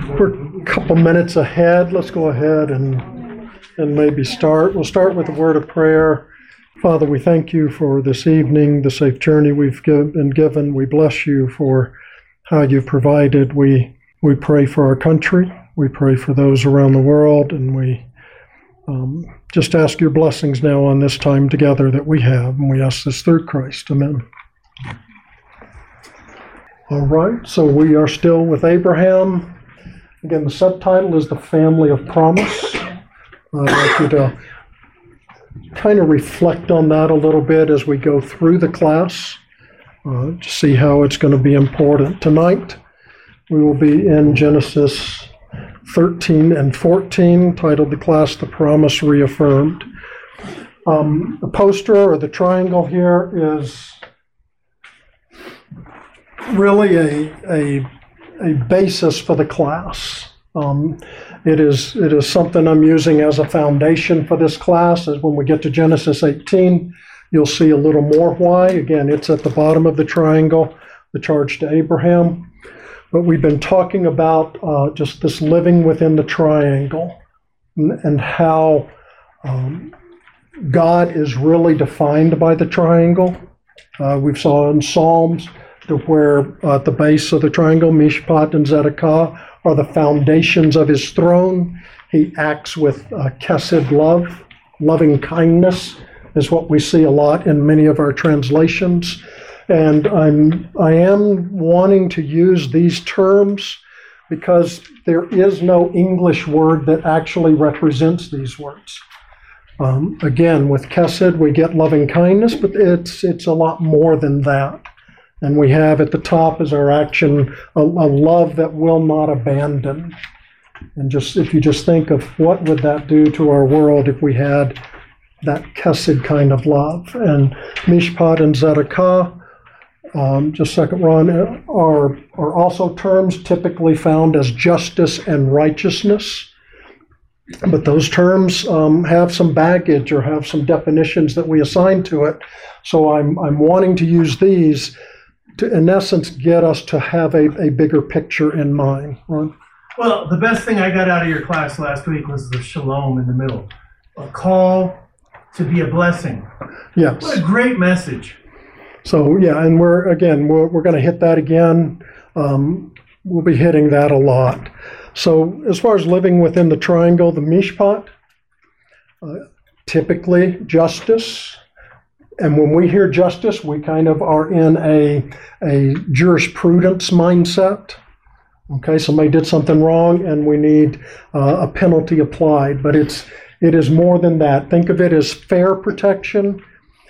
We're a couple minutes ahead. Let's go ahead and maybe start. We'll start with a word of prayer. Father, we thank you for this evening, the safe journey we've been given. We bless you for how you've provided. We pray for our country. We pray for those around the world, and we just ask your blessings now on this time together that we have, and we ask this through Christ. Amen. All right, so we are still with Abraham. Again, the subtitle is The Family of Promise. I'd like you to kind of reflect on that a little bit as we go through the class to see how it's going to be important. Tonight, we will be in Genesis 13 and 14, titled the class, The Promise Reaffirmed. The poster or the triangle here is really a basis for the class. It is something I'm using as a foundation for this class. As when we get to Genesis 18, you'll see a little more why. Again, it's at the bottom of the triangle, the charge to Abraham. But we've been talking about just this living within the triangle and how God is really defined by the triangle. We've saw in Psalms where at the base of the triangle, Mishpat and Zedekiah are the foundations of his throne. He acts with chesed love, loving kindness is what we see a lot in many of our translations. And I am wanting to use these terms because there is no English word that actually represents these words. Again, with chesed, we get loving kindness, but it's a lot more than that. And we have at the top as our action a love that will not abandon. And just if you just think of what would that do to our world if we had that chesed kind of love. And Mishpat and Zedekiah, just second Ron, are also terms typically found as justice and righteousness. But those terms have some baggage or have some definitions that we assign to it. So I'm wanting to use these to, in essence, get us to have a bigger picture in mind. Ron? Well, the best thing I got out of your class last week was the shalom in the middle. A call to be a blessing. Yes. What a great message. So, yeah, and we're going to hit that again. We'll be hitting that a lot. So as far as living within the triangle, the mishpat, typically justice. And when we hear justice, we kind of are in a jurisprudence mindset. Okay, somebody did something wrong and we need a penalty applied. But it is more than that. Think of it as fair protection,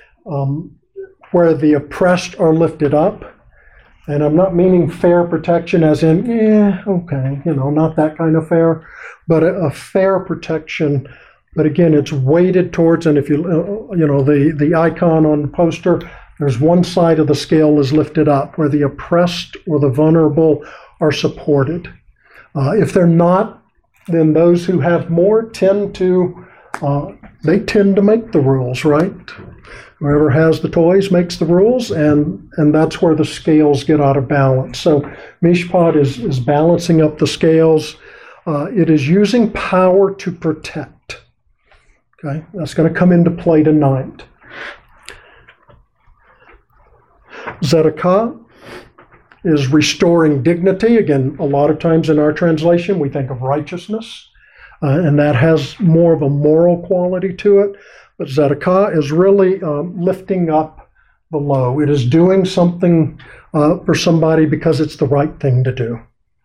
where the oppressed are lifted up. And I'm not meaning fair protection as in, okay, not that kind of fair, but a fair protection. But again, it's weighted towards, and if the icon on the poster, there's one side of the scale is lifted up where the oppressed or the vulnerable are supported. If they're not, then those who have more tend to make the rules, right? Whoever has the toys makes the rules, and that's where the scales get out of balance. So Mishpat is balancing up the scales. It is using power to protect. Okay, that's going to come into play tonight. Zedekiah is restoring dignity. Again, a lot of times in our translation, we think of righteousness, and that has more of a moral quality to it. But Zedekiah is really lifting up the low. It is doing something for somebody because it's the right thing to do.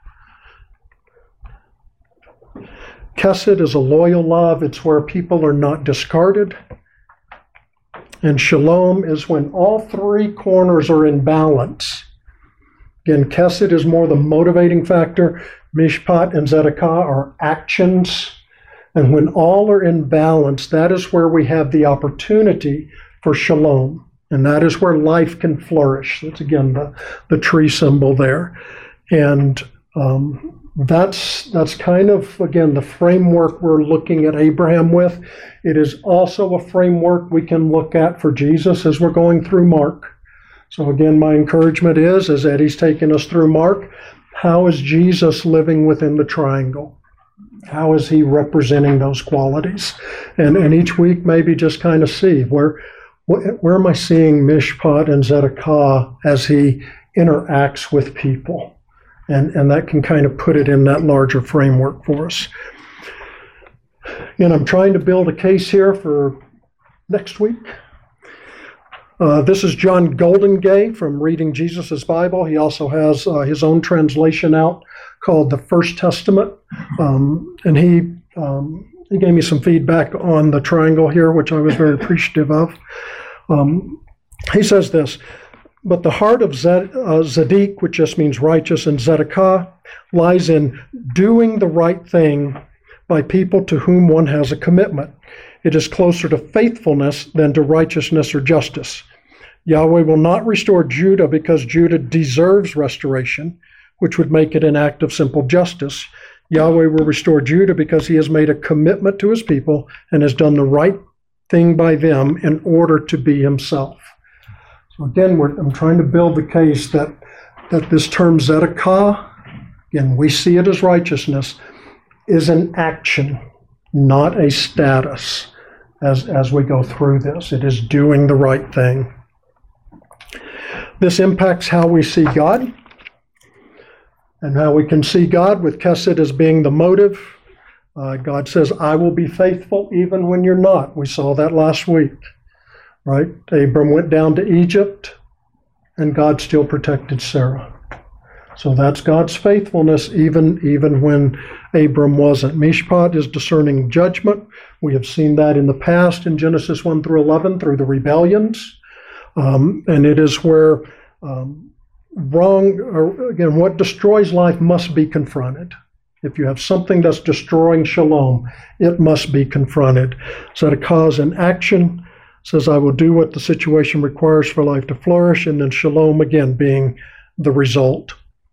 Chesed is a loyal love. It's where people are not discarded. And shalom is when all three corners are in balance. Again, chesed is more the motivating factor. Mishpat and Zedekiah are actions. And when all are in balance, that is where we have the opportunity for shalom. And that is where life can flourish. That's, again, the tree symbol there. And that's kind of, again, the framework we're looking at Abraham with. It is also a framework we can look at for Jesus as we're going through Mark. So again, my encouragement is, as Eddie's taking us through Mark, how is Jesus living within the triangle? How is he representing those qualities? And each week maybe just kind of see where am I seeing Mishpat and Zedekiah as he interacts with people? And that can kind of put it in that larger framework for us. And I'm trying to build a case here for next week. This is John Goldingay from Reading Jesus' Bible. He also has his own translation out called The First Testament. And he gave me some feedback on the triangle here, which I was very appreciative of. He says this, but the heart of Zedek, which just means righteous, and Zedekiah, lies in doing the right thing by people to whom one has a commitment. It is closer to faithfulness than to righteousness or justice. Yahweh will not restore Judah because Judah deserves restoration, which would make it an act of simple justice. Yahweh will restore Judah because he has made a commitment to his people and has done the right thing by them in order to be himself. So again, I'm trying to build the case that this term Zedekiah, again, we see it as righteousness, is an action, not a status as we go through this. It is doing the right thing. This impacts how we see God and how we can see God with Kesed as being the motive. God says, I will be faithful even when you're not. We saw that last week, right? Abram went down to Egypt and God still protected Sarah. So that's God's faithfulness even when Abram wasn't. Mishpat is discerning judgment. We have seen that in the past in Genesis 1 through 11 through the rebellions. And it is where what destroys life must be confronted. If you have something that's destroying shalom, it must be confronted. Zedekiah is in action, says, I will do what the situation requires for life to flourish, and then shalom again being the result.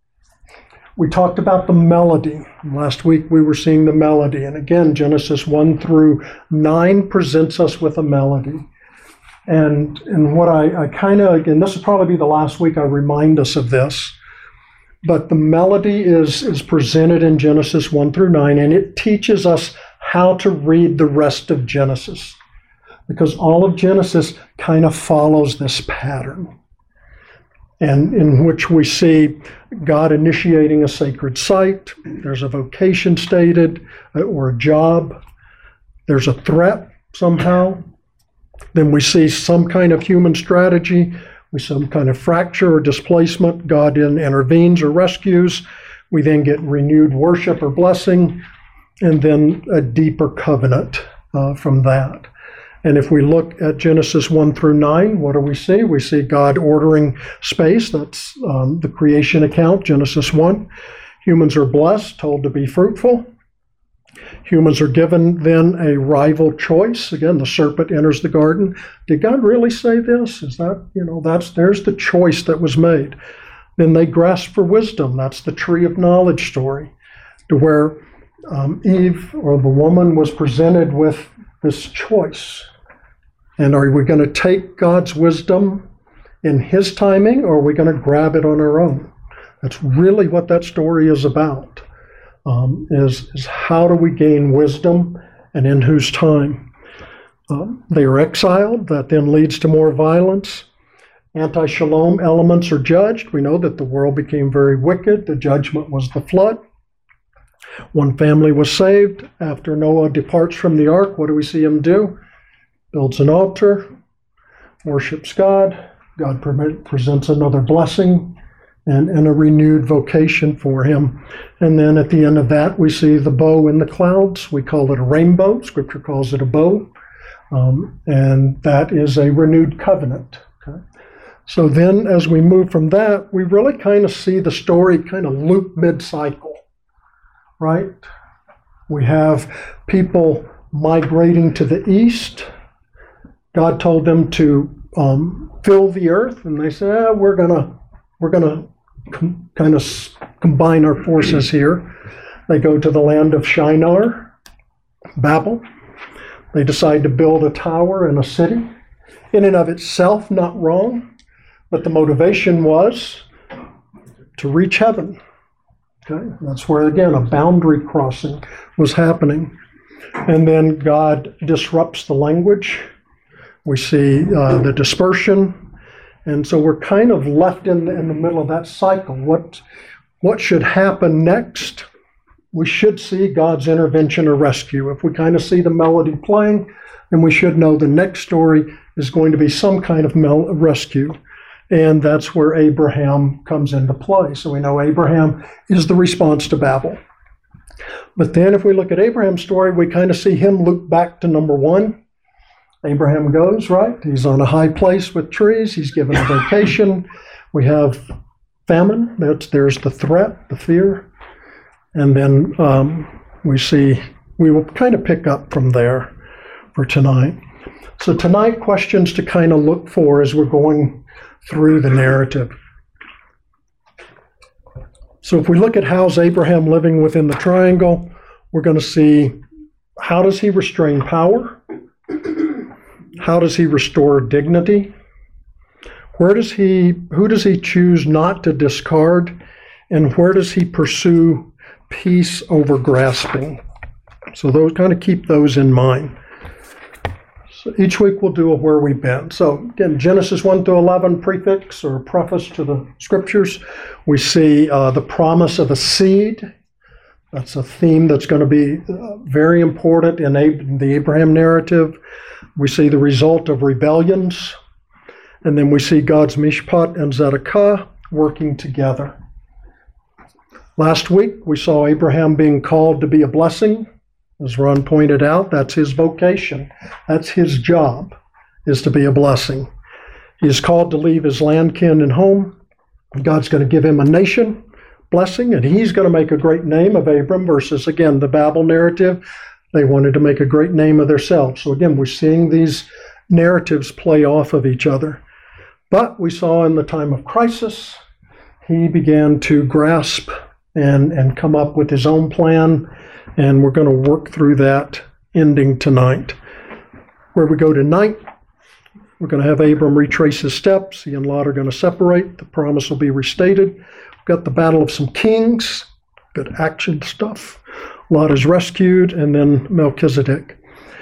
We talked about the melody. Last week we were seeing the melody. And again, Genesis 1 through 9 presents us with a melody. And what I kind of, again, this will probably be the last week I remind us of this, but the melody is presented in Genesis 1 through 9, and it teaches us how to read the rest of Genesis, because all of Genesis kind of follows this pattern, and in which we see God initiating a sacred site, there's a vocation stated, or a job, there's a threat somehow. Then we see some kind of human strategy, we see some kind of fracture or displacement, God intervenes or rescues. We then get renewed worship or blessing, and then a deeper covenant from that. And if we look at Genesis 1 through 9, what do we see? We see God ordering space. That's the creation account, Genesis 1. Humans are blessed, told to be fruitful. Humans are given then a rival choice. Again, the serpent enters the garden. Did God really say this? Is that, there's the choice that was made. Then they grasp for wisdom. That's the tree of knowledge story, to where Eve, or the woman, was presented with this choice. And are we going to take God's wisdom in his timing, or are we going to grab it on our own? That's really what that story is about. Is how do we gain wisdom, and in whose time? They are exiled. That then leads to more violence. Anti-shalom elements are judged. We know that the world became very wicked. The judgment was the flood. One family was saved. After Noah departs from the ark, what do we see him do? Builds an altar, worships God. God presents another blessing and a renewed vocation for him. And then at the end of that, we see the bow in the clouds. We call it a rainbow. Scripture calls it a bow. And that is a renewed covenant. Okay? So then as we move from that, we really kind of see the story kind of loop mid-cycle, right? We have people migrating to the east. God told them to fill the earth, and they said, we're gonna kind of combine our forces here. They go to the land of Shinar, Babel. They decide to build a tower and a city. In and of itself, not wrong, but the motivation was to reach heaven. Okay, that's where, again, a boundary crossing was happening. And then God disrupts the language. We see the dispersion. And so we're kind of left in the middle of that cycle. What should happen next? We should see God's intervention or rescue. If we kind of see the melody playing, then we should know the next story is going to be some kind of rescue. And that's where Abraham comes into play. So we know Abraham is the response to Babel. But then if we look at Abraham's story, we kind of see him loop back to number one. Abraham goes, right? He's on a high place with trees. He's given a vacation. We have famine. There's the threat, the fear. And then we will kind of pick up from there for tonight. So tonight, questions to kind of look for as we're going through the narrative. So if we look at how's Abraham living within the triangle, we're going to see how does he restrain power? How does he restore dignity? Who does he choose not to discard? And where does he pursue peace over grasping? So those kind of keep those in mind. So each week we'll do a where we've been. So again, Genesis 1 through 11, prefix or preface to the scriptures. We see the promise of a seed. That's a theme that's going to be very important in the Abraham narrative. We see the result of rebellions. And then we see God's Mishpat and Zedekiah working together. Last week, we saw Abraham being called to be a blessing. As Ron pointed out, that's his vocation. That's his job, is to be a blessing. He is called to leave his land, kin, and home. God's going to give him a nation blessing, and he's going to make a great name of Abram versus, again, the Babel narrative. They wanted to make a great name of themselves. So again, we're seeing these narratives play off of each other. But we saw in the time of crisis, he began to grasp and come up with his own plan, and we're going to work through that ending tonight. Where we go tonight, we're going to have Abram retrace his steps. He and Lot are going to separate. The promise will be restated. We've got the battle of some kings, good action stuff. Lot is rescued, and then Melchizedek.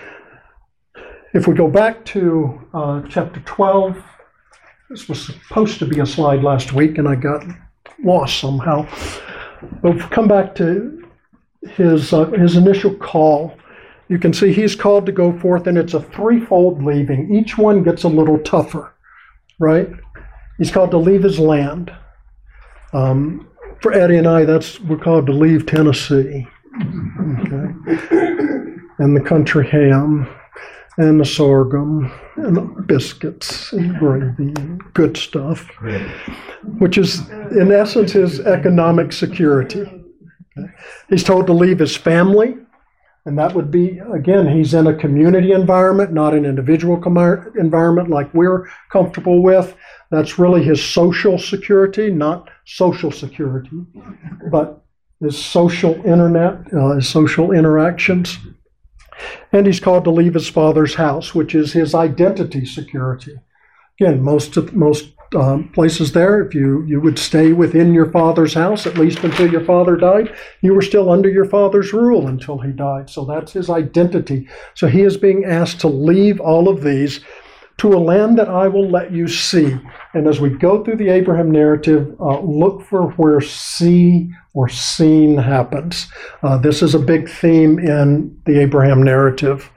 If we go back to chapter 12, this was supposed to be a slide last week, and I got lost somehow. But if we come back to his initial call, you can see he's called to go forth, and it's a threefold leaving. Each one gets a little tougher, right? He's called to leave his land. For Eddie and I, we're called to leave Tennessee. Okay. And the country ham, and the sorghum, and the biscuits, and gravy, and good stuff, which is, in essence, his economic security. Okay. He's told to leave his family, and that would be, again, he's in a community environment, not an individual environment like we're comfortable with. That's really his social security, not social security, but his social internet, his social interactions. And he's called to leave his father's house, which is his identity security. Again, most places there, if you would stay within your father's house, at least until your father died, you were still under your father's rule until he died. So that's his identity. So he is being asked to leave all of these to a land that I will let you see. And as we go through the Abraham narrative, look for where see or seen happens. This is a big theme in the Abraham narrative.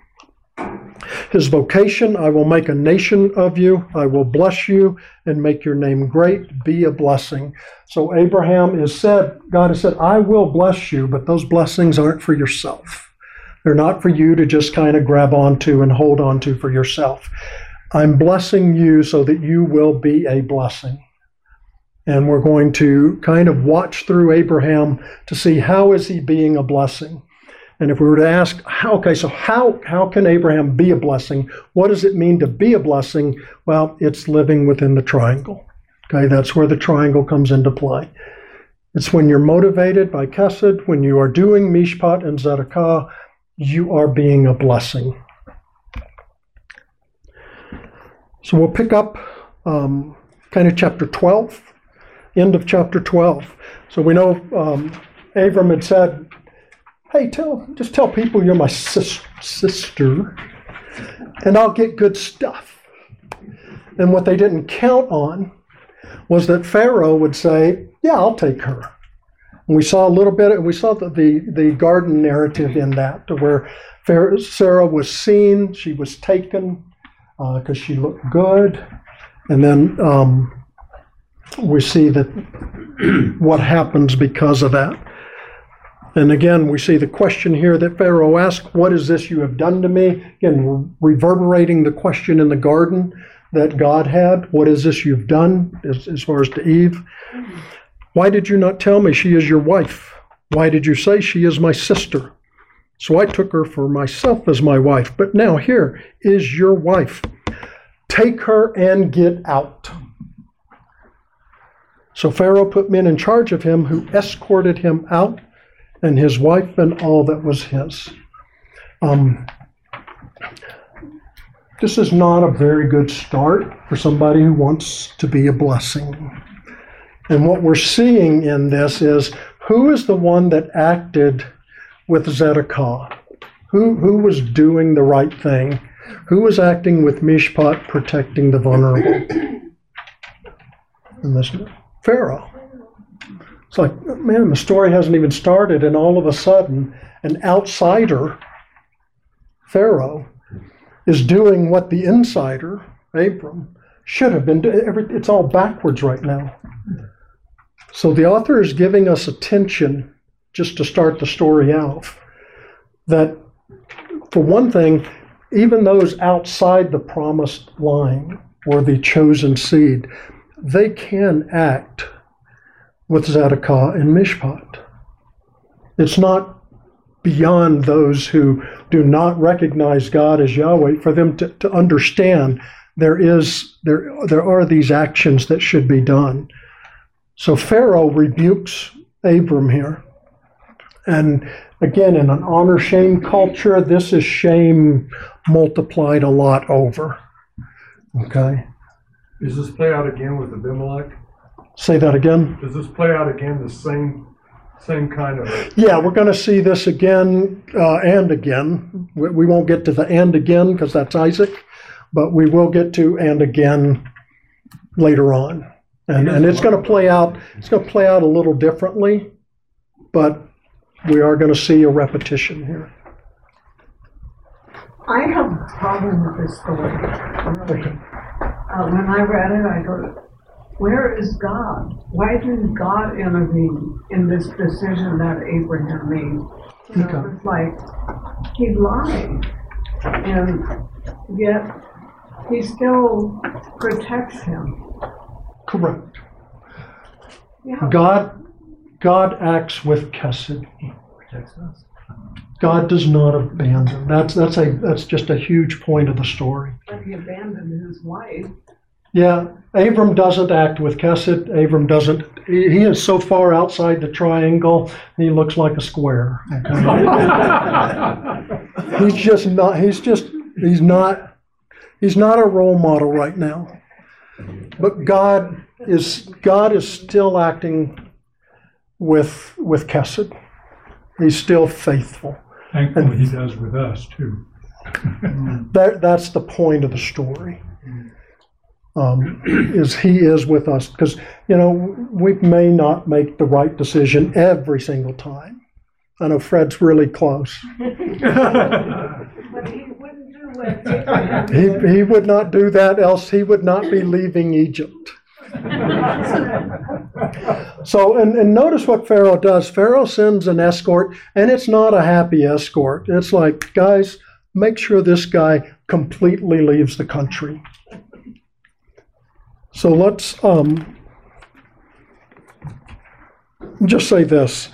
His vocation, I will make a nation of you, I will bless you and make your name great, be a blessing. So Abraham God has said, I will bless you, but those blessings aren't for yourself. They're not for you to just kind of grab onto and hold onto for yourself. I'm blessing you so that you will be a blessing. And we're going to kind of watch through Abraham to see how is he being a blessing. And if we were to ask, how can Abraham be a blessing? What does it mean to be a blessing? Well, it's living within the triangle. Okay, that's where the triangle comes into play. It's when you're motivated by Chesed, when you are doing Mishpat and Zedekiah, you are being a blessing. So we'll pick up kind of chapter 12. End of chapter 12. So we know Abram had said, hey, just tell people you're my sister, and I'll get good stuff. And what they didn't count on was that Pharaoh would say, yeah, I'll take her. And we saw the garden narrative in that, to where Sarah was seen, she was taken because she looked good. And then we see that what happens because of that. And again, we see the question here that Pharaoh asked, what is this you have done to me? Again, reverberating the question in the garden that God had. What is this you've done, as far as to Eve? Why did you not tell me she is your wife? Why did you say she is my sister? So I took her for myself as my wife. But now here is your wife. Take her and get out. So Pharaoh put men in charge of him who escorted him out, and his wife and all that was his. This is not a very good start for somebody who wants to be a blessing. And what we're seeing in this is, who is the one that acted with Zedekiah? Who was doing the right thing? Who was acting with Mishpat, protecting the vulnerable? And this Pharaoh. It's like, man, the story hasn't even started, and all of a sudden, an outsider, Pharaoh, is doing what the insider, Abram, should have been doing. It's all backwards right now. So the author is giving us attention, just to start the story out, that for one thing, even those outside the promised line or the chosen seed, they can act with Zedekiah and Mishpat. It's not beyond those who do not recognize God as Yahweh for them to understand there are these actions that should be done. So Pharaoh rebukes Abram here. And again, in an honor-shame culture, this is shame multiplied a lot over. Okay? Does this play out again with Abimelech? Say that again? Does this play out again the same kind of... Yeah, we're going to see this again and again. We won't get to the and again because that's Isaac, but we will get to and again later on. And it's going to play out. It's going to play out a little differently, but we are going to see a repetition here. I have a problem with this story. Okay. When I read it, I thought, where is God? Why didn't God intervene in this decision that Abraham made? You know, it's like he's lying, and yet he still protects him. Correct. Yeah. God acts with chesed. God does not abandon. That's just a huge point of the story. But he abandoned his wife. Yeah, Abram doesn't act with chesed. Abram doesn't. He is so far outside the triangle, he looks like a square. Okay? He's not a role model right now. But God is still acting with chesed. He's still faithful. Thankfully, he does with us too. That's the point of the story. Is he is with us, because we may not make the right decision every single time. I know Fred's really close. But he wouldn't do what Abraham did. He would not do that, else he would not be leaving Egypt. So, and notice what Pharaoh does. Pharaoh sends an escort, and it's not a happy escort. It's like, guys, make sure this guy completely leaves the country. So let's just say this.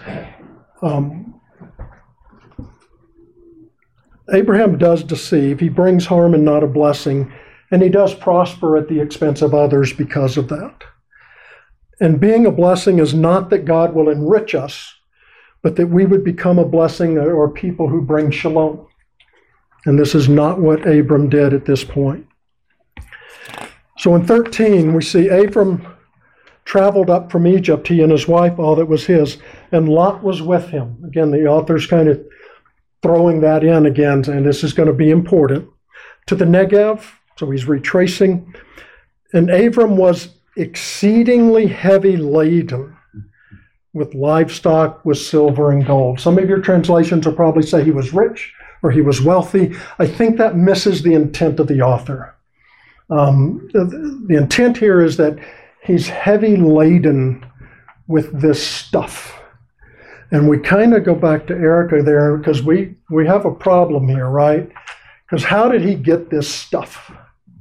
Abraham does deceive. He brings harm and not a blessing, and he does prosper at the expense of others because of that. And being a blessing is not that God will enrich us, but that we would become a blessing or people who bring shalom. And this is not what Abram did at this point. So in 13, we see Abram traveled up from Egypt, he and his wife, all that was his, and Lot was with him. Again, the author's kind of throwing that in again, and this is going to be important. To the Negev, so he's retracing, and Abram was exceedingly heavy laden with livestock, with silver and gold. Some of your translations will probably say he was rich or he was wealthy. I think that misses the intent of the author. The intent here is that he's heavy laden with this stuff. And we kind of go back to Erica there because we have a problem here, right? Because how did he get this stuff?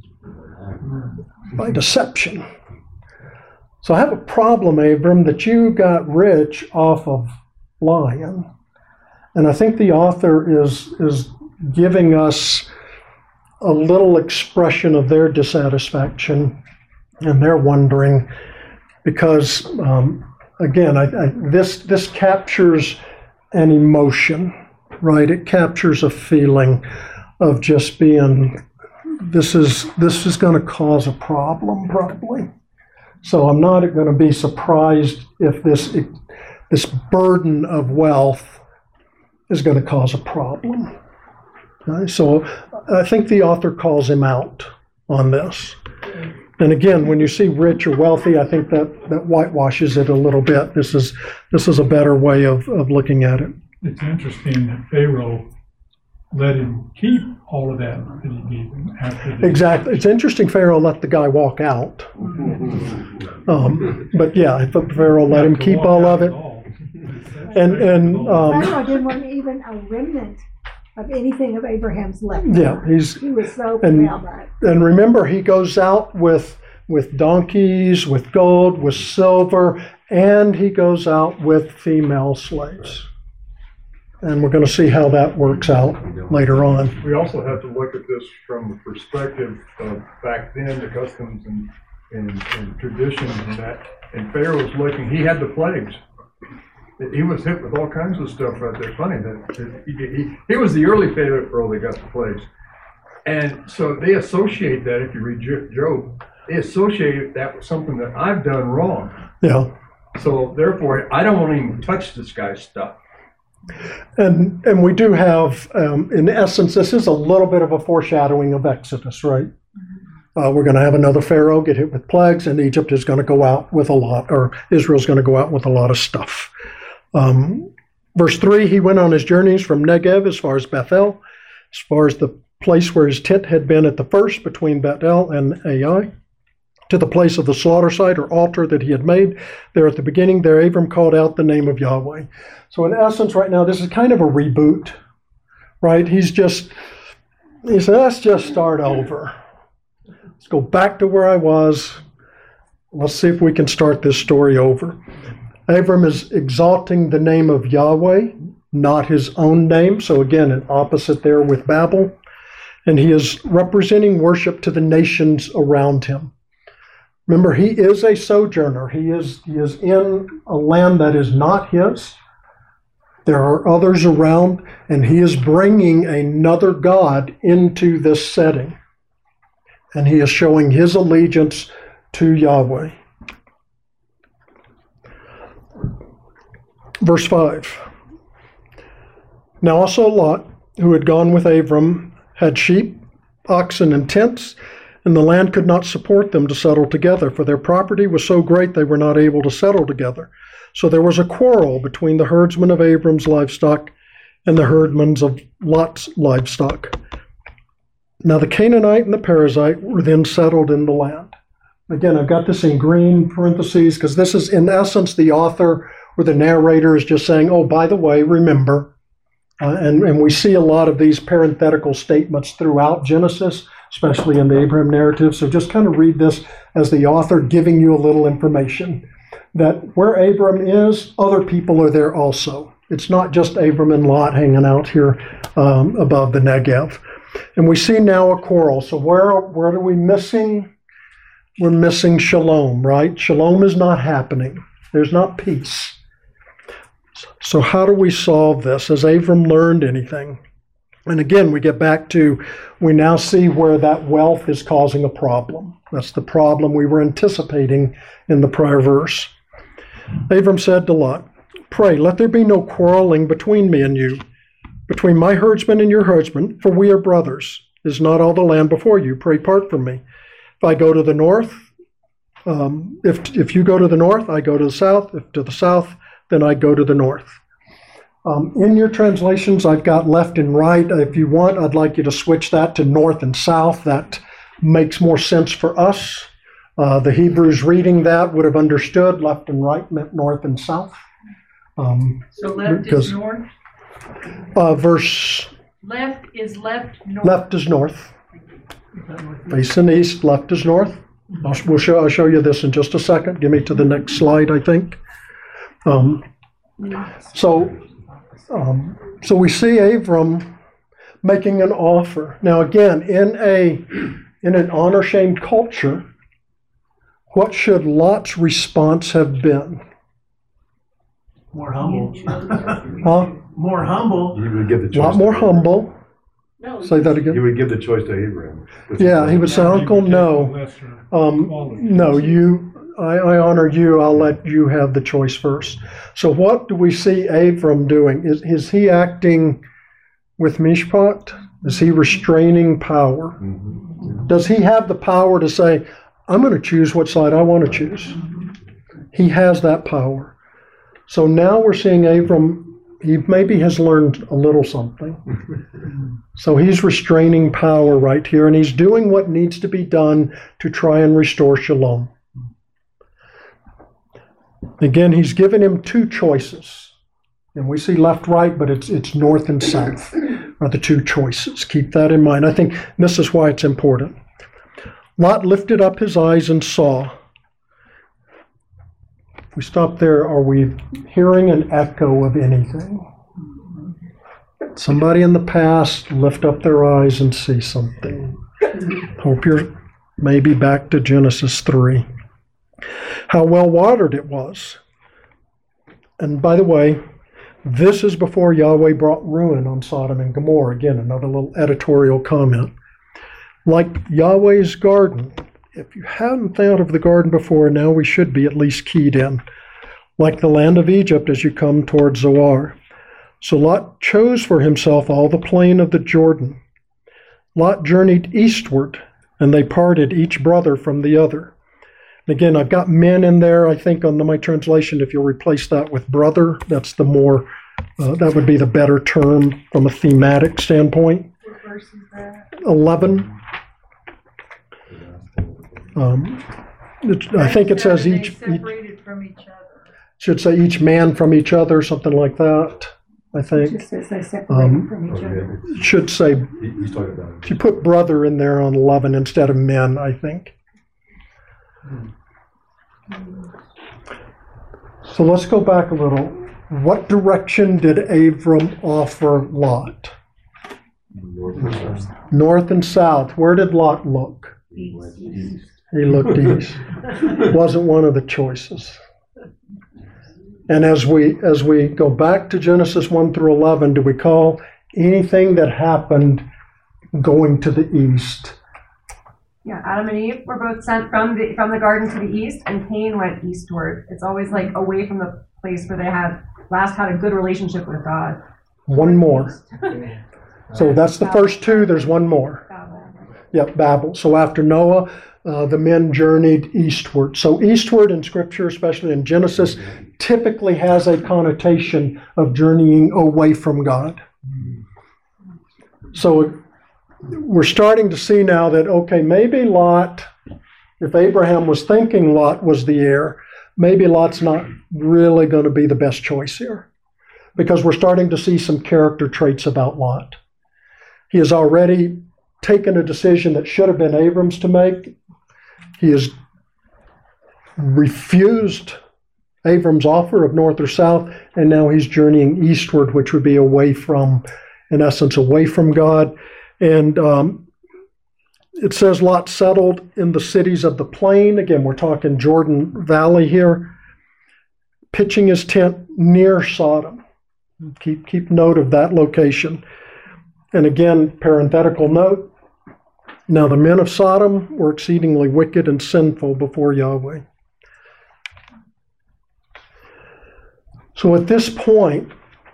By deception. So I have a problem, Abram, that you got rich off of lying. And I think the author is giving us a little expression of their dissatisfaction and their wondering, because again, this captures an emotion, right? It captures a feeling of just being, this is going to cause a problem, probably. So I'm not going to be surprised if this burden of wealth is going to cause a problem. Okay? So I think the author calls him out on this. And again, when you see rich or wealthy, I think that whitewashes it a little bit. This is a better way of looking at it. It's interesting that Pharaoh let him keep all of that he gave him after the... Exactly. It's interesting Pharaoh let the guy walk out. But yeah, if Pharaoh let him keep all of it. Pharaoh didn't want even a remnant of anything of Abraham's left. Yeah, he was so proud by it. And remember, he goes out with donkeys, with gold, with silver, and he goes out with female slaves. And we're going to see how that works out later on. We also have to look at this from the perspective of back then, the customs and traditions and that. And Pharaoh was looking, he had the plagues. He was hit with all kinds of stuff right there. Funny that he was the early Pharaoh that got the plagues. And so they associate that, if you read Job, they associate that with something that I've done wrong. Yeah. So therefore, I don't want to even touch this guy's stuff. And we do have, in essence, this is a little bit of a foreshadowing of Exodus, right? We're going to have another Pharaoh get hit with plagues, and Egypt is going to go out with a lot, or Israel's going to go out with a lot of stuff. Verse 3, he went on his journeys from Negev as far as Bethel, as far as the place where his tent had been at the first between Bethel and Ai, to the place of the slaughter site or altar that he had made. There at the beginning, there Abram called out the name of Yahweh. So in essence, right now, this is kind of a reboot, right? He said, let's just start over. Let's go back to where I was. Let's see if we can start this story over. Abram is exalting the name of Yahweh, not his own name. So again, an opposite there with Babel. And he is representing worship to the nations around him. Remember, he is a sojourner. He is in a land that is not his. There are others around, and he is bringing another God into this setting. And he is showing his allegiance to Yahweh. Verse 5. Now also Lot, who had gone with Abram, had sheep, oxen, and tents, and the land could not support them to settle together, for their property was so great they were not able to settle together. So there was a quarrel between the herdsmen of Abram's livestock and the herdmen of Lot's livestock. Now the Canaanite and the Perizzite were then settled in the land. Again, I've got this in green parentheses because this is in essence the author or the narrator is just saying, oh, by the way, remember. And we see a lot of these parenthetical statements throughout Genesis, especially in the Abraham narrative. So just kind of read this as the author giving you a little information that where Abram is, other people are there also. It's not just Abram and Lot hanging out here above the Negev. And we see now a quarrel. So where are we missing? We're missing shalom, right? Shalom is not happening. There's not peace. So how do we solve this? Has Abram learned anything? And again, we get back to, we now see where that wealth is causing a problem. That's the problem we were anticipating in the prior verse. Abram said to Lot, "Pray, let there be no quarreling between me and you, between my herdsmen and your herdsmen, for we are brothers. Is not all the land before you? Pray, part from me. If I go to the north, if you go to the north, I go to the south. If to the south, then I go to the north." In your translations, I've got left and right. If you want, I'd like you to switch that to north and south. That makes more sense for us. The Hebrews reading that would have understood left and right meant north and south. So left is north? Verse Left is left, north. left is north. Facing east, left is north. I'll show you this in just a second. Give me to the next slide, I think. So we see Abram making an offer. Now again, in an honor-shame culture, what should Lot's response have been? More humble. Huh? More humble. You would give the A choice. lot more humble. No, Say that You again. would give the choice to Abraham. Yeah, he would say, "Uncle, no. No, I honor you. I'll let you have the choice first." So what do we see Abram doing? Is he acting with mishpat? Is he restraining power? Does he have the power to say, "I'm going to choose what side I want to choose"? He has that power. So now we're seeing Abram, he maybe has learned a little something. So he's restraining power right here, and he's doing what needs to be done to try and restore shalom. Again, he's given him two choices. And we see left, right, but it's north and south are the two choices. Keep that in mind. I think this is why it's important. Lot lifted up his eyes and saw. If we stop there, are we hearing an echo of anything? Somebody in the past lift up their eyes and see something. Hope you're maybe back to Genesis 3. How well watered it was. And by the way, this is before Yahweh brought ruin on Sodom and Gomorrah. Again, another little editorial comment. Like Yahweh's garden. If you hadn't thought of the garden before, now we should be at least keyed in. Like the land of Egypt as you come towards Zoar. So Lot chose for himself all the plain of the Jordan. Lot journeyed eastward, and they parted each brother from the other. And again, I've got men in there, I think, on my translation. If you'll replace that with brother, that's the more, that would be the better term from a thematic standpoint. What verse is that? 11. I think it says They each separated from each other. should say each man from each other, something like that, I It think. just says they separated from each other. It should say, He's talking about if you put brother in there on 11 instead of men, I think. So let's go back a little. What direction did Abram offer Lot? North and south. Where did Lot look? He looked east. Wasn't one of the choices. And as we go back to Genesis 1 through 11, do we call anything that happened going to the east? Yeah, Adam and Eve were both sent from the garden to the east, and Cain went eastward. It's always like away from the place where they had a good relationship with God. One more. So that's the first two. There's one more. Yep, Babel. So after Noah, the men journeyed eastward. So eastward in Scripture, especially in Genesis, typically has a connotation of journeying away from God. So we're starting to see now that, okay, maybe Lot, if Abraham was thinking Lot was the heir, maybe Lot's not really going to be the best choice here, because we're starting to see some character traits about Lot. He has already taken a decision that should have been Abram's to make. He has refused Abram's offer of north or south, and now he's journeying eastward, which would be away from, in essence, away from God. And it says Lot settled in the cities of the plain. Again, we're talking Jordan Valley here, pitching his tent near Sodom. Keep note of that location. And again, parenthetical note, Now the men of Sodom were exceedingly wicked and sinful before Yahweh. So at this point,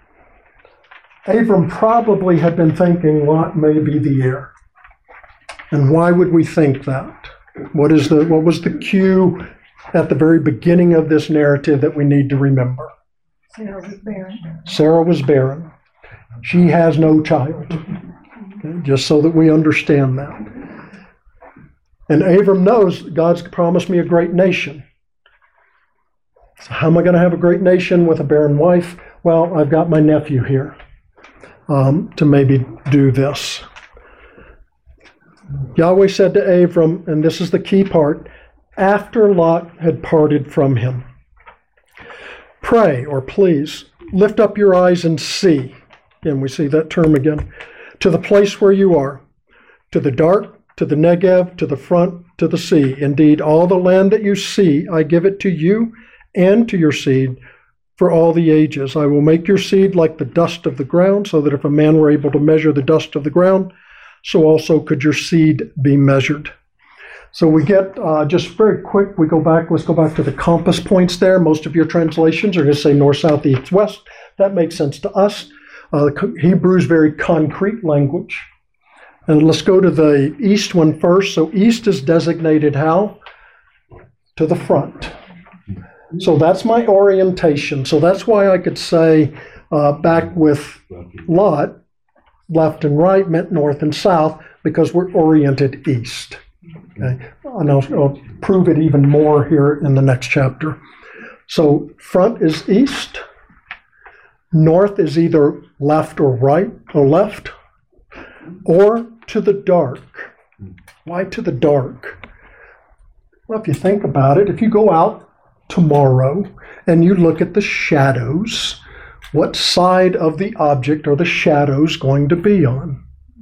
Abram probably had been thinking Lot may be the heir. And why would we think that? What was the cue at the very beginning of this narrative that we need to remember? Sarah was barren. Sarah was barren. She has no child. Okay, just so that we understand that. And Abram knows God's promised me a great nation. So how am I going to have a great nation with a barren wife? Well, I've got my nephew here to maybe do this. Yahweh said to Abram, and this is the key part, after Lot had parted from him, pray, or please, lift up your eyes and see. Again, we see that term again. To the place where you are, to the dark, to the Negev, to the front, to the sea. Indeed, all the land that you see, I give it to you and to your seed for all the ages. I will make your seed like the dust of the ground, so that if a man were able to measure the dust of the ground, so also could your seed be measured. So we get, just very quick, let's go back to the compass points there. Most of your translations are going to say north, south, east, west. That makes sense to us. Hebrew is very concrete language. And let's go to the east one first. So east is designated how? To the front. So that's my orientation. So that's why I could say back with Lot, left and right meant north and south, because we're oriented east. Okay, and I'll prove it even more here in the next chapter. So front is east. North is either left or right, or left, or to the dark. Why to the dark? Well, if you think about it, if you go out tomorrow and you look at the shadows, what side of the object are the shadows going to be on?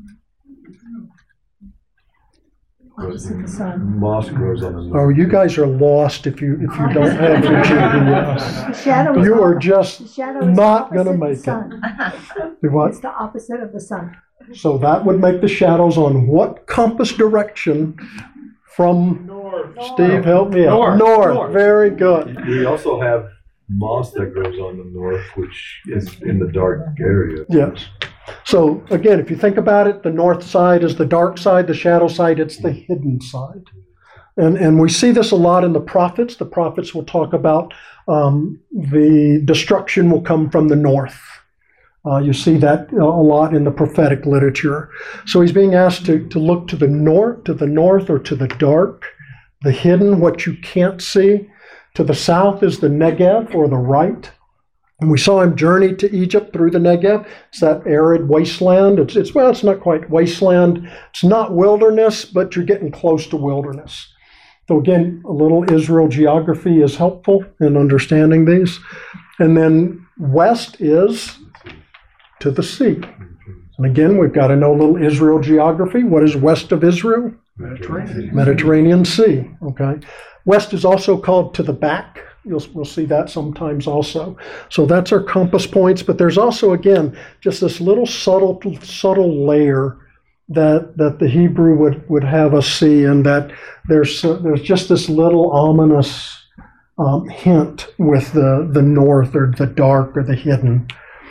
Opposite the sun. Moss grows on the north. Oh, you guys are lost if you don't have your GPS. The shadow is You are the just shadow is not going to opposite the make sun. it. What? It's the opposite of the sun. So that would make the shadows on what compass direction from Steve, help me out. North. Very good. We also have moss that grows on the north, which is in the dark area. Yes. So again, if you think about it, the north side is the dark side, the shadow side, it's the hidden side. And we see this a lot in the prophets. The prophets will talk about the destruction will come from the north. You see that a lot in the prophetic literature. So he's being asked to look to the north or to the dark, the hidden, what you can't see. To the south is the Negev, or the right. And we saw him journey to Egypt through the Negev. It's that arid wasteland. It's not quite wasteland. It's not wilderness, but you're getting close to wilderness. So again, a little Israel geography is helpful in understanding these. And then west is to the sea. And again, we've got to know a little Israel geography. What is west of Israel? Mediterranean Sea. Okay. West is also called to the back. We'll see that sometimes also. So that's our compass points. But there's also, again, just this little subtle layer that the Hebrew would have us see, and that there's just this little ominous hint with the north, or the dark, or the hidden.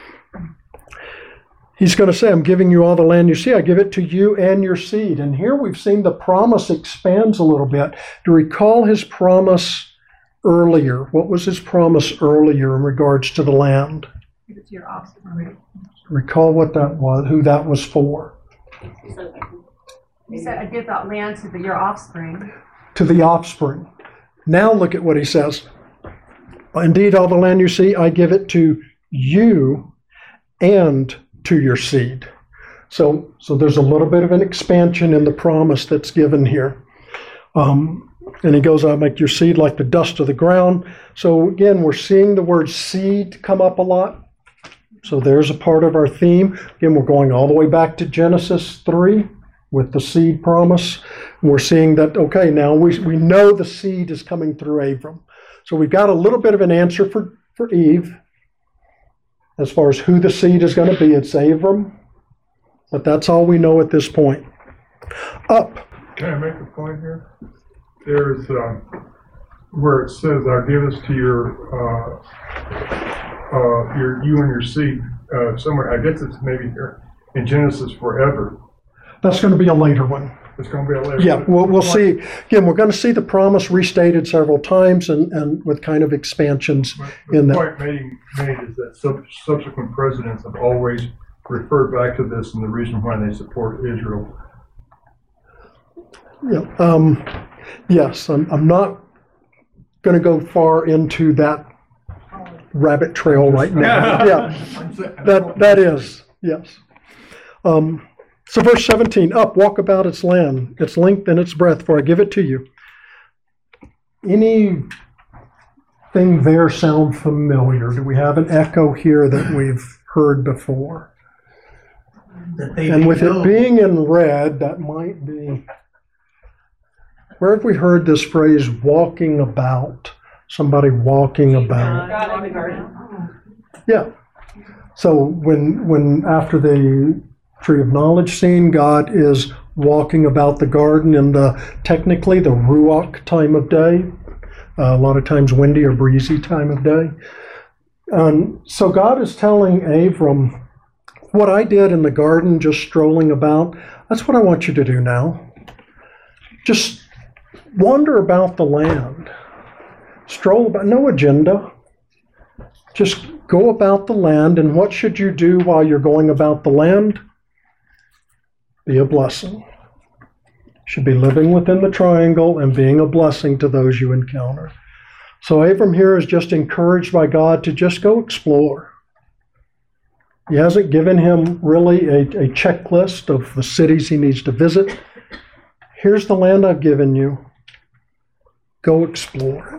He's going to say, I'm giving you all the land you see. I give it to you and your seed. And here we've seen the promise expands a little bit. To recall his promise earlier, what was his promise earlier in regards to the land? It's your offspring. Recall what that was, who that was for. He said, I give that land to your offspring. To the offspring. Now look at what he says. Indeed, all the land you see, I give it to you and to your seed. So there's a little bit of an expansion in the promise that's given here. And he goes, I'll make your seed like the dust of the ground. So again, we're seeing the word seed come up a lot. So there's a part of our theme. Again, we're going all the way back to Genesis 3 with the seed promise. And we're seeing that, okay, now we know the seed is coming through Abram. So we've got a little bit of an answer for Eve. As far as who the seed is going to be, it's Abram. But that's all we know at this point. Up Can I make a point here? There's, where it says, I'll give this to you and your seed, somewhere, I guess it's maybe here, in Genesis forever. That's going to be a later one. It's gonna be a later. Yeah, we'll see. Again, we're going to see the promise restated several times and with kind of expansions in The that. point made is that subsequent presidents have always referred back to this and the reason why they support Israel. Yeah. Yes, I'm not going to go far into that rabbit trail right now. Yeah, that is, yes. So verse 17, up, walk about its land, its length and its breadth, for I give it to you. Anything there sound familiar? Do we have an echo here that we've heard before? That they And may with know. it being in red, that might be, where have we heard this phrase, walking about? Somebody walking about. God in the garden. Yeah. So when after the tree of knowledge scene, God is walking about the garden in technically the ruach time of day, a lot of times windy or breezy time of day. So God is telling Abram, what I did in the garden, just strolling about, that's what I want you to do now. Just wander about the land. Stroll about, no agenda. Just go about the land, and what should you do while you're going about the land? Be a blessing. Should be living within the triangle and being a blessing to those you encounter. So Abram here is just encouraged by God to just go explore. He hasn't given him really a checklist of the cities he needs to visit. Here's the land I've given you. Go explore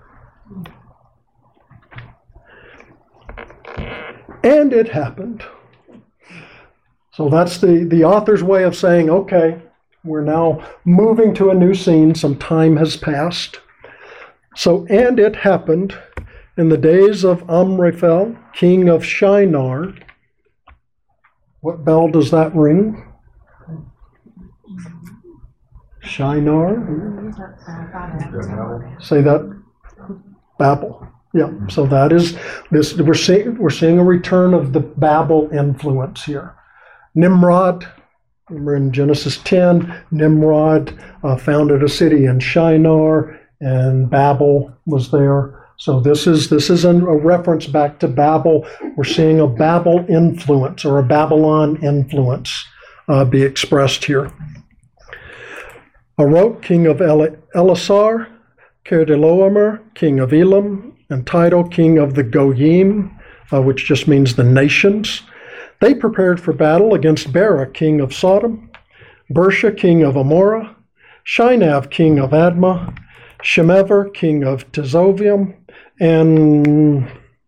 it. And it happened. So that's the author's way of saying, okay, we're now moving to a new scene. Some time has passed. So, and it happened in the days of Amraphel, king of Shinar. What bell does that ring? Shinar? Say that. Babel. Yeah. So that is this. We're seeing a return of the Babel influence here. Nimrod, remember in Genesis 10, Nimrod founded a city in Shinar, and Babel was there. So this is a reference back to Babel. We're seeing a Babel influence or a Babylon influence be expressed here. Arok, king of Elasar, Kedorlaomer, king of Elam, and Tidal, king of the Goyim, which just means the nations. They prepared for battle against Bera, king of Sodom, Bersha, king of Amorah, Shinav, king of Admah, Shemever, king of Tizovium, and,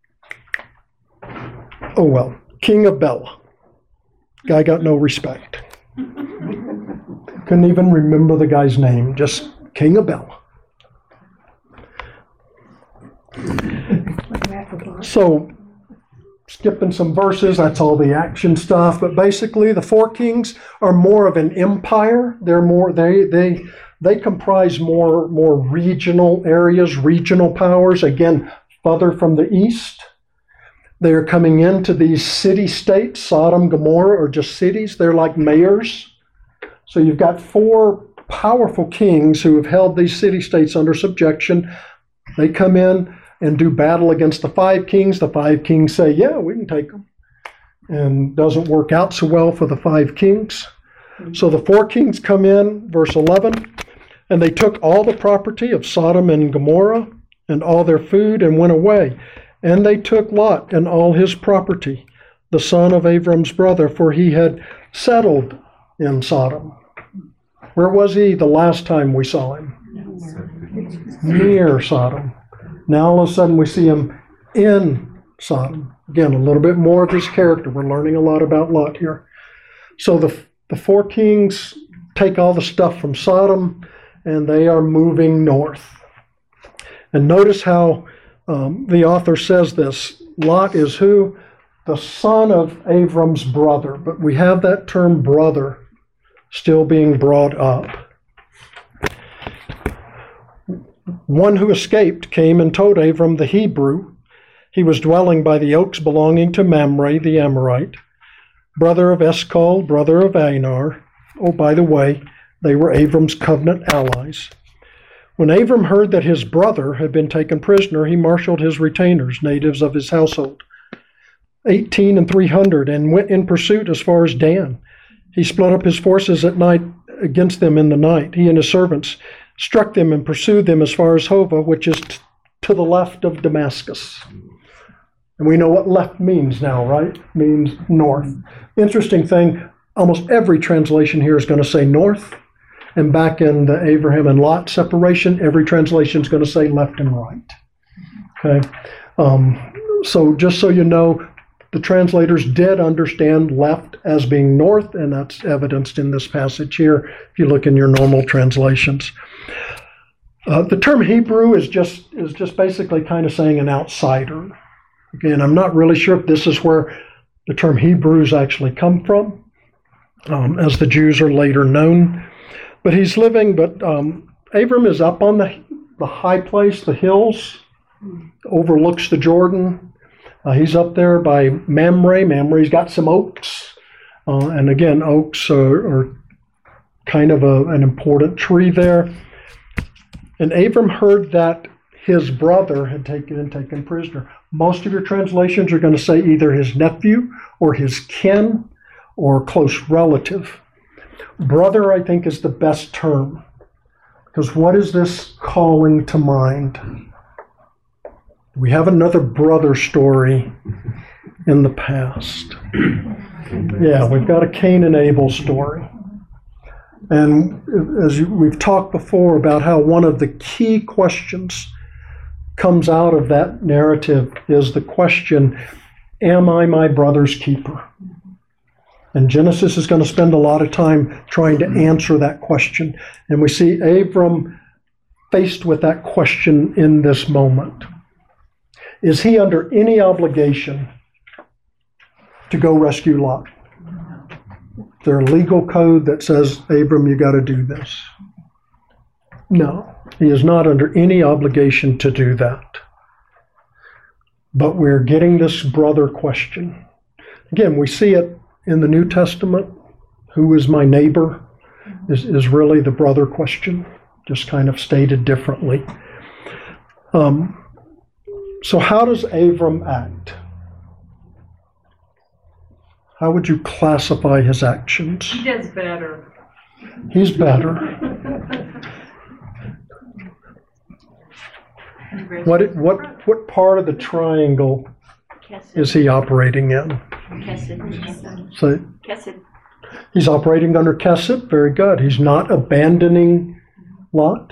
king of Bela. Guy got no respect. Couldn't even remember the guy's name, just king of Bela. So, skipping some verses, that's all the action stuff, but basically the four kings are more of an empire. They're more, they comprise more regional areas, regional powers, again, further from the east. They're coming into these city-states. Sodom, Gomorrah are just cities. They're like mayors. So you've got four powerful kings who have held these city-states under subjection. They come in and do battle against the five kings. The five kings say, yeah, we can take them. And doesn't work out so well for the five kings. So the four kings come in, verse 11, and they took all the property of Sodom and Gomorrah and all their food and went away. And they took Lot and all his property, the son of Abram's brother, for he had settled in Sodom. Where was he the last time we saw him? Near Sodom. Now all of a sudden we see him in Sodom. Again, a little bit more of his character. We're learning a lot about Lot here. So the four kings take all the stuff from Sodom and they are moving north. And notice how the author says this. Lot is who? The son of Abram's brother. But we have that term brother still being brought up. One who escaped came and told Abram the Hebrew. He was dwelling by the oaks belonging to Mamre the Amorite, brother of Eshcol, brother of Aner. Oh, by the way, they were Abram's covenant allies. When Abram heard that his brother had been taken prisoner, he marshaled his retainers, natives of his household, 18 and 300, and went in pursuit as far as Dan. He split up his forces at night against them in the night. He and his servants struck them and pursued them as far as Hova, which is to the left of Damascus. And we know what left means now, right? It means north. Interesting thing, almost every translation here is going to say north. And back in the Abraham and Lot separation, every translation is going to say left and right. Okay? So just so you know, the translators did understand left as being north, and that's evidenced in this passage here if you look in your normal translations. The term Hebrew is just basically kind of saying an outsider. Again, I'm not really sure if this is where the term Hebrews actually come from, as the Jews are later known. But he's living, Abram is up on the high place, the hills, overlooks the Jordan. He's up there by Mamre. Mamre's got some oaks. And again, oaks are kind of an important tree there. And Abram heard that his brother had taken prisoner. Most of your translations are going to say either his nephew or his kin or close relative. Brother, I think, is the best term. Because what is this calling to mind? We have another brother story in the past. Yeah, we've got a Cain and Abel story. And we've talked before about how one of the key questions comes out of that narrative is the question, am I my brother's keeper? And Genesis is going to spend a lot of time trying to answer that question. And we see Abram faced with that question in this moment. Is he under any obligation to go rescue Lot? Is there a legal code that says, Abram, you got to do this? No, he is not under any obligation to do that. But we're getting this brother question. Again, we see it in the New Testament. Who is my neighbor is really the brother question, just kind of stated differently. So how does Abram act? How would you classify his actions? He does better. He's better. What part of the triangle is he operating in? So he's operating under Kesed. Very good. He's not abandoning Lot.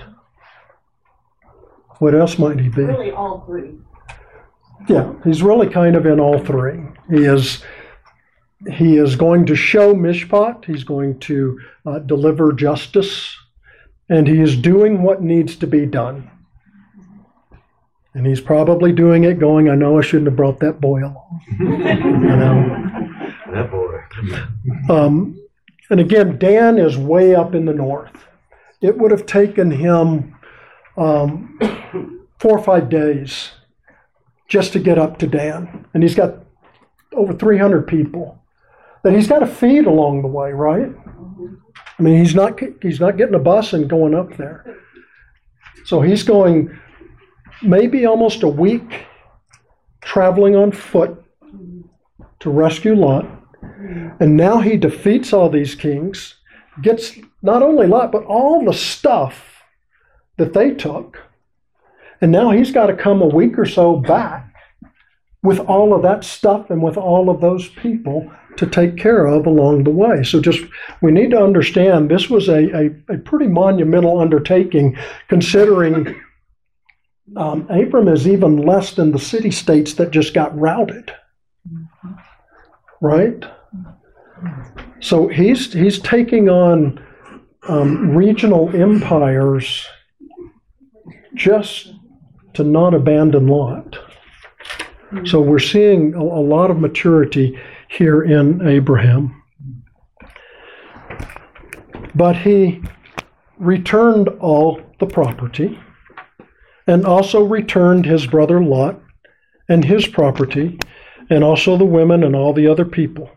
What else might he be? Really, all three. Yeah, he's really kind of in all three. He is going to show mishpat. He's going to deliver justice, and he is doing what needs to be done. And he's probably doing it going, I know I shouldn't have brought that boy along. You know? That boy. And again, Dan is way up in the north. It would have taken him 4 or 5 days just to get up to Dan. And he's got over 300 people that he's got to feed along the way, right? I mean, he's not getting a bus and going up there. So he's going maybe almost a week traveling on foot to rescue Lot. And now he defeats all these kings, gets not only Lot, but all the stuff that they took. And now he's got to come a week or so back with all of that stuff and with all of those people to take care of along the way. So we need to understand this was a pretty monumental undertaking, considering Abram is even less than the city-states that just got routed. Right? So he's taking on regional empires just to not abandon Lot. So we're seeing a lot of maturity here in Abraham. But he returned all the property. and also returned his brother Lot and his property, and also the women and all the other people.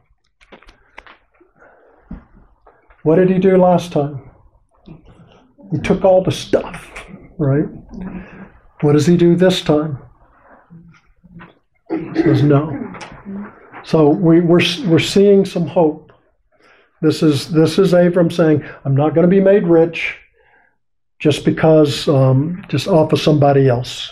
What did he do last time? He took all the stuff, right? What does he do this time? He says no. So we're seeing some hope. This is Abram saying, I'm not going to be made rich just because, just off of somebody else.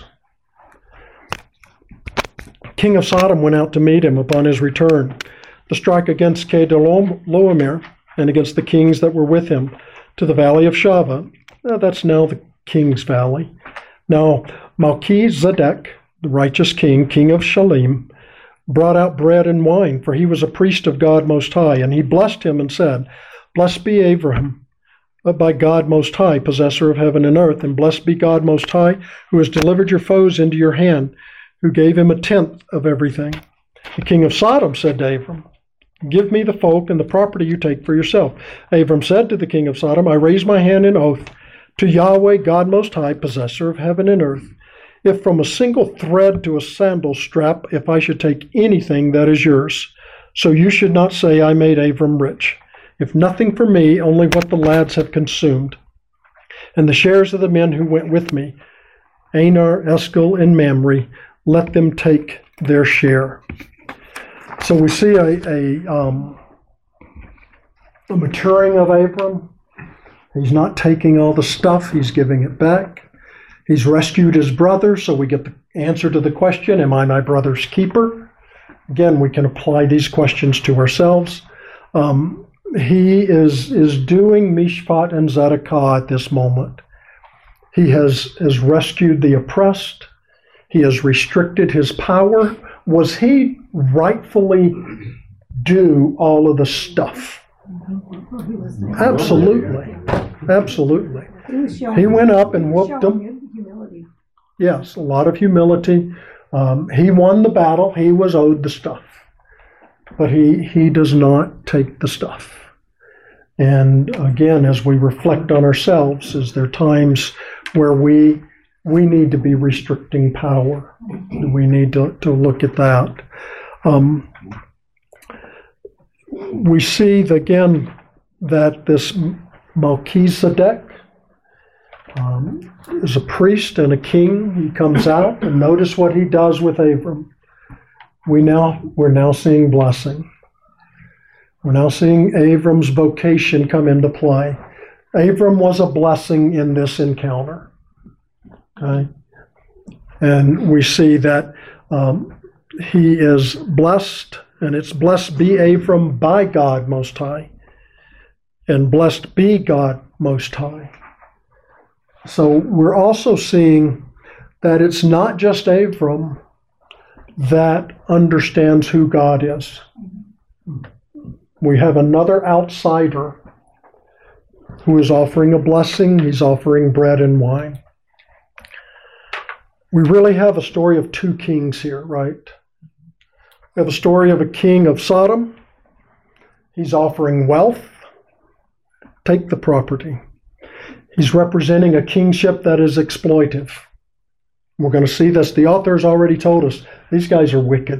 King of Sodom went out to meet him upon his return to strike against Kedorlaomer and against the kings that were with him to the valley of Shaveh. That's now the king's valley. Now Melchizedek, the righteous king, king of Shalem, brought out bread and wine, for he was a priest of God Most High, and he blessed him and said, Blessed be Abraham, by God Most High, possessor of heaven and earth, and blessed be God Most High, who has delivered your foes into your hand, who gave him 1/10 of everything. The king of Sodom said to Abram, Give me the folk and the property you take for yourself. Abram said to the king of Sodom, I raise my hand in oath to Yahweh, God Most High, possessor of heaven and earth, if from a single thread to a sandal strap, if I should take anything that is yours. So you should not say, I made Abram rich. If nothing for me, only what the lads have consumed. And the shares of the men who went with me, Anar, Eshcol, and Mamre, let them take their share. So we see a maturing of Abram. He's not taking all the stuff, he's giving it back. He's rescued his brother, so we get the answer to the question, am I my brother's keeper? Again, we can apply these questions to ourselves. He is doing Mishpat and Zedekiah at this moment. He has rescued the oppressed. He has restricted his power. Was he rightfully due all of the stuff? Absolutely. Absolutely. He went up and whooped them. Yes, a lot of humility. He won the battle. He was owed the stuff. But he does not take the stuff. And again, as we reflect on ourselves, is there times where we need to be restricting power? We need to look at that. We see again that this Melchizedek is a priest and a king. He comes out, and notice what he does with Abram. We're now seeing blessing. We're now seeing Abram's vocation come into play. Abram was a blessing in this encounter. Okay? And we see that he is blessed, and it's blessed be Abram by God Most High, and blessed be God Most High. So we're also seeing that it's not just Abram that understands who God is. We have another outsider who is offering a blessing. He's offering bread and wine. We really have a story of two kings here, right? We have a story of a king of Sodom. He's offering wealth. Take the property. He's representing a kingship that is exploitive. We're going to see this. The author's already told us these guys are wicked.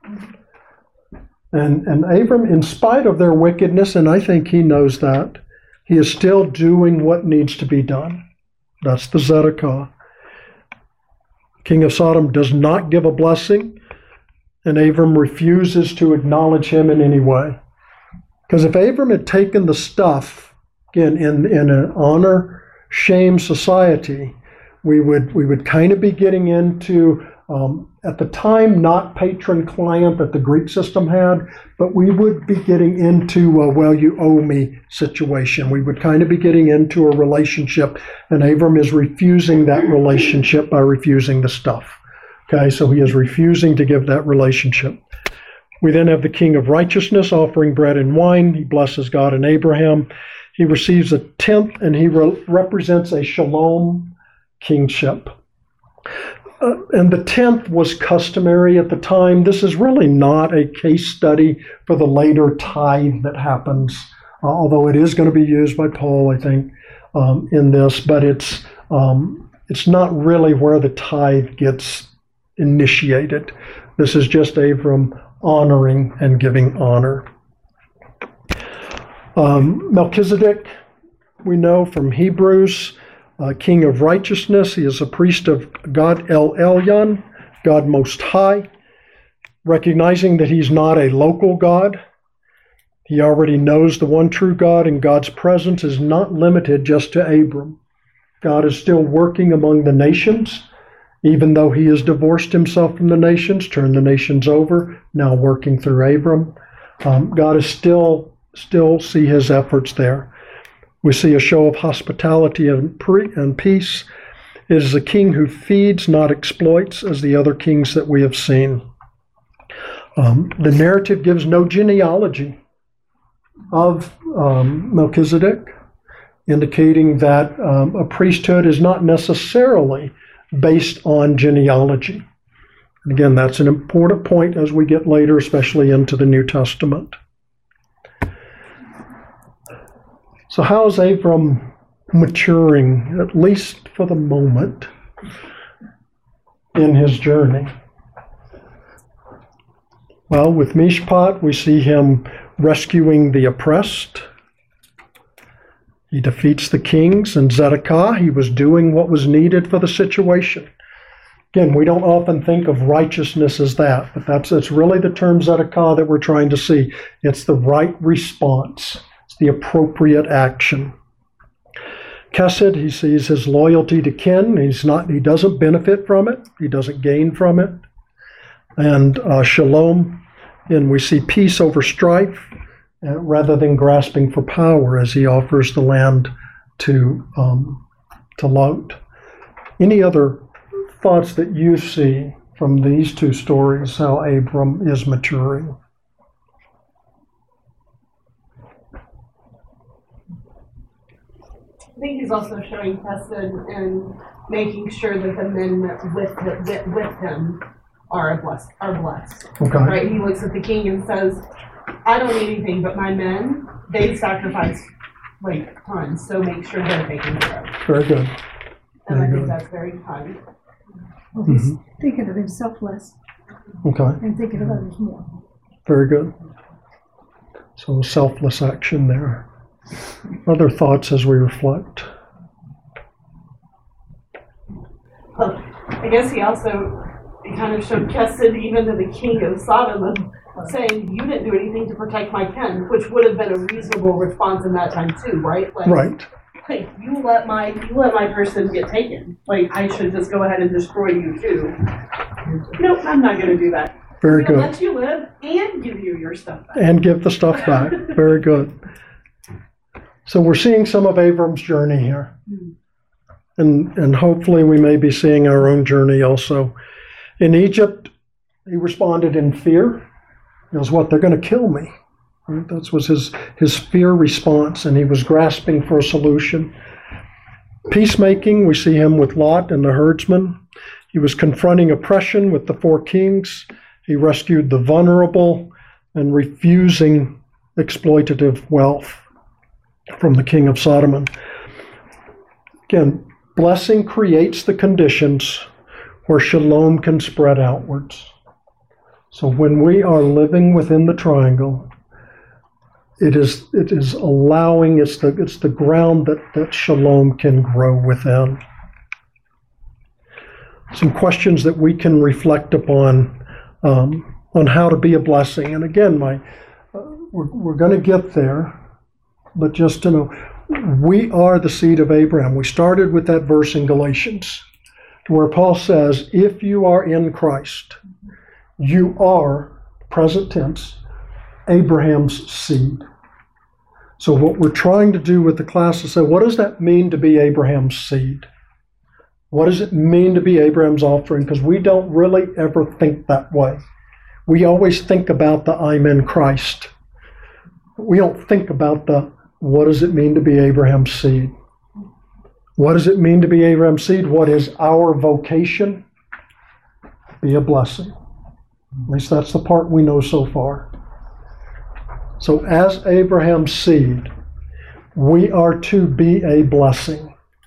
And Abram, in spite of their wickedness, and I think he knows that, he is still doing what needs to be done. That's the Zedekiah. King of Sodom does not give a blessing, and Abram refuses to acknowledge him in any way. Because if Abram had taken the stuff, again, in an honor-shame society, we would kind of be getting into, at the time, not patron-client that the Greek system had, but we would be getting into a, well, you owe me situation. We would kind of be getting into a relationship, and Abram is refusing that relationship by refusing the stuff. Okay, so he is refusing to give that relationship. We then have the king of righteousness offering bread and wine. He blesses God and Abraham. He receives 1/10, and he represents a shalom kingship. And the 10th was customary at the time. This is really not a case study for the later tithe that happens, although it is going to be used by Paul, I think, in this. But it's not really where the tithe gets initiated. This is just Abram honoring and giving honor. Melchizedek, we know from Hebrews, king of righteousness. He is a priest of God El Elyon, God Most High, recognizing that he's not a local God. He already knows the one true God, and God's presence is not limited just to Abram. God is still working among the nations, even though he has divorced himself from the nations, turned the nations over, now working through Abram. God is still see his efforts there. We see a show of hospitality and peace. It is a king who feeds, not exploits, as the other kings that we have seen. The narrative gives no genealogy of Melchizedek, indicating that a priesthood is not necessarily based on genealogy. And again, that's an important point as we get later, especially into the New Testament. So how is Abram maturing, at least for the moment, in his journey? Well, with Mishpat, we see him rescuing the oppressed. He defeats the kings, and Zedekiah, he was doing what was needed for the situation. Again, we don't often think of righteousness as that, but it's really the term Zedekiah that we're trying to see. It's the right response. It's the appropriate action. Chesed, he sees his loyalty to kin. He doesn't benefit from it. He doesn't gain from it. And Shalom, and we see peace over strife, rather than grasping for power as he offers the land to Lot. Any other thoughts that you see from these two stories, how Abram is maturing? I think he's also showing Chesed and making sure that the men with him are blessed. Okay. Right? He looks at the king and says, I don't need anything, but my men, they sacrifice like tons, so make sure they're taken care of. Very good. And I Very think good. that's very kind. Well, he's thinking of himself less Okay, and thinking of others more. very good. So selfless action there. Other thoughts as we reflect? Well, I guess he also kind of showed Chesed even to the king of Sodom of saying, you didn't do anything to protect my kin, which would have been a reasonable response in that time too, right? Like, Right. Like, you let my person get taken. Like, I should just go ahead and destroy you too. Nope, I'm not going to do that. Very I'm gonna good. let you live and give you your stuff back. And give the stuff back. Very good. So we're seeing some of Abram's journey here. And hopefully we may be seeing our own journey also. In Egypt, he responded in fear. It was what, they're going to kill me. Right? That was his fear response, and he was grasping for a solution. Peacemaking, we see him with Lot and the herdsmen. He was confronting oppression with the four kings. He rescued the vulnerable and refusing exploitative wealth from the king of Sodom. Again, blessing creates the conditions where shalom can spread outwards. So when we are living within the triangle, it is allowing, it's the ground that shalom can grow within. Some questions that we can reflect upon how to be a blessing. And again, we're going to get there, but just to know, we are the seed of Abraham. We started with that verse in Galatians, where Paul says, if you are in Christ, you are, present tense, Abraham's seed. So what we're trying to do with the class is say, what does that mean to be Abraham's seed? What does it mean to be Abraham's offering? Because we don't really ever think that way. We always think about the I'm in Christ. We don't think about what does it mean to be Abraham's seed? What does it mean to be Abraham's seed? What is our vocation? Be a blessing. At least that's the part we know so far. So as Abraham's seed, we are to be a blessing.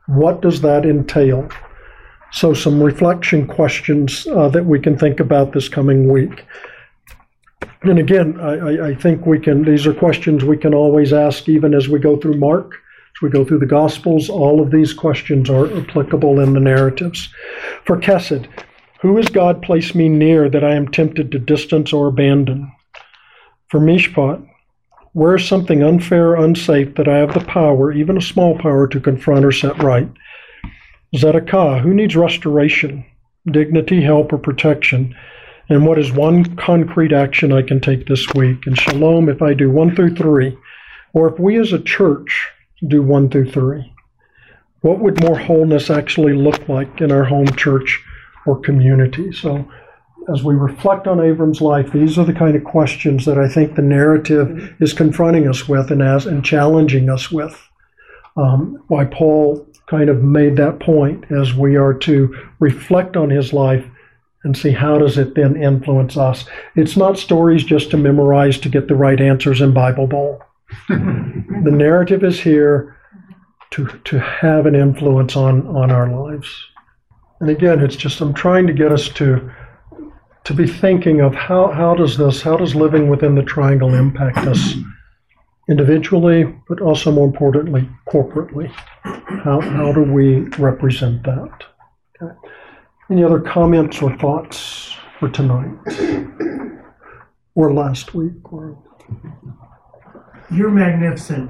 What does that entail? So some reflection questions that we can think about this coming week. And again, I think these are questions we can always ask even as we go through Mark, as we go through the Gospels. All of these questions are applicable in the narratives. For Kesed, who has God placed me near that I am tempted to distance or abandon? For Mishpat, where is something unfair or unsafe that I have the power, even a small power, to confront or set right? Zedekiah, who needs restoration, dignity, help, or protection? And what is one concrete action I can take this week? And Shalom, if I do 1 through 3, or if we as a church do 1 through 3, what would more wholeness actually look like in our home church or community? So as we reflect on Abram's life, these are the kind of questions that I think the narrative is confronting us with and challenging us with. Why Paul kind of made that point, as we are to reflect on his life and see how does it then influence us. It's not stories just to memorize to get the right answers in Bible Bowl. The narrative is here to have an influence on our lives. And again, it's just I'm trying to get us to be thinking of how does living within the triangle impact us individually, but also more importantly, corporately. How do we represent that? Okay. Any other comments or thoughts for tonight? Or last week? You're magnificent.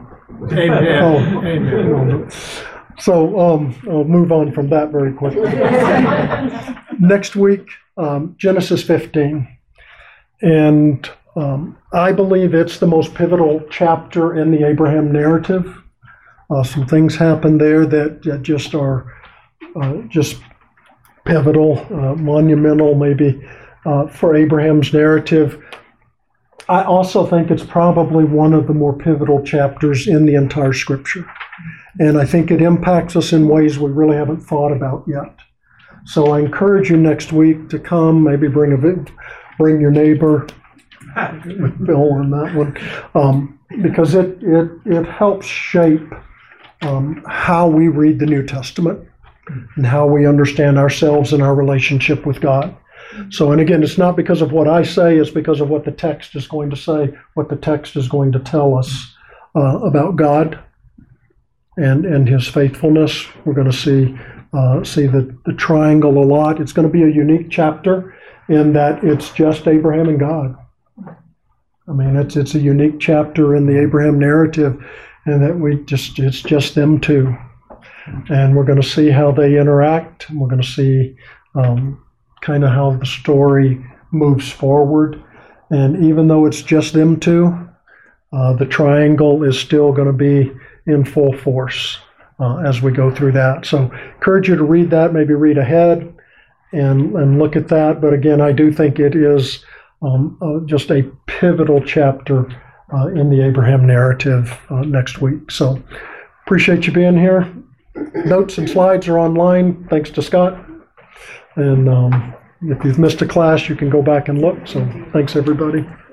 Amen. So I'll move on from that very quickly. Next week, Genesis 15. And I believe it's the most pivotal chapter in the Abraham narrative. Some things happen there that just are just pivotal, monumental maybe for Abraham's narrative. I also think it's probably one of the more pivotal chapters in the entire Scripture. And I think it impacts us in ways we really haven't thought about yet. So I encourage you next week to come, maybe bring your neighbor, with Bill on that one, because it helps shape how we read the New Testament and how we understand ourselves and our relationship with God. So, and again, it's not because of what I say, it's because of what the text is going to say, what the text is going to tell us about God and his faithfulness. We're going to see the triangle a lot. It's going to be a unique chapter in that it's just Abraham and God. I mean, it's a unique chapter in the Abraham narrative, and that it's just them two. And we're going to see how they interact, and we're going to see kind of how the story moves forward. And even though it's just them two, the triangle is still going to be in full force as we go through that. So encourage you to read that, maybe read ahead and look at that. But again, I do think it is just a pivotal chapter in the Abraham narrative next week. So appreciate you being here. Notes and slides are online, thanks to Scott. And if you've missed a class, you can go back and look. So thanks, everybody.